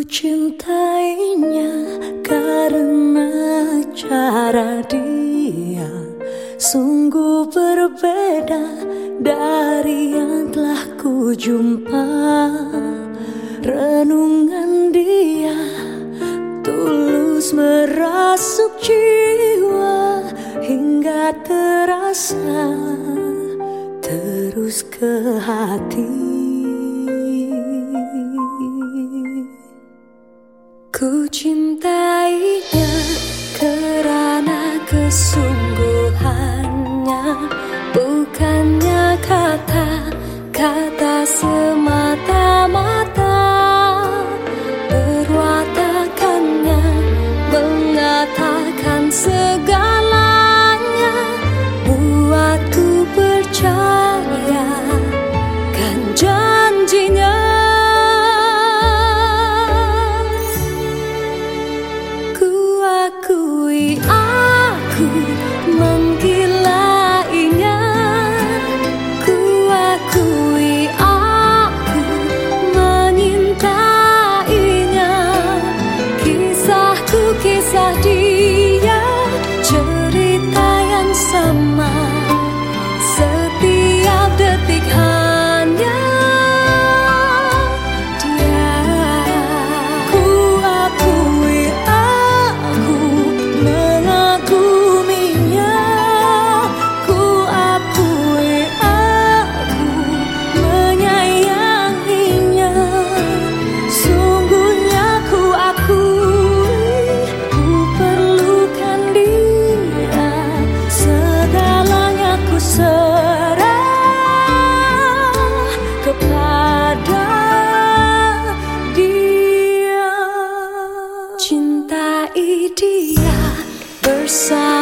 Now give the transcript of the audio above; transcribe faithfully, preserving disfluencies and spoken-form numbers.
cintainya karena cara dia sungguh berbeda dari yang telah ku jumpa. Renungan dia tulus merasuk jiwa hingga terasa terus ke hati. Ku cintainya karena kesungguhannya, bukannya kata-kata semata-mata. Perwatakannya mengatakan segalanya, buatku percaya kan janjinya. Akui aku menggilainya, ku akui aku menyintainya. Kisahku kisah dia, cerita yang sama setiap detik hanya dia. Ku akui mengaguminya, ku akui aku menyayanginya. Sungguhnya ku akui ku perlukan dia, segalanya ku serah kepada dia. Cintai dia bersama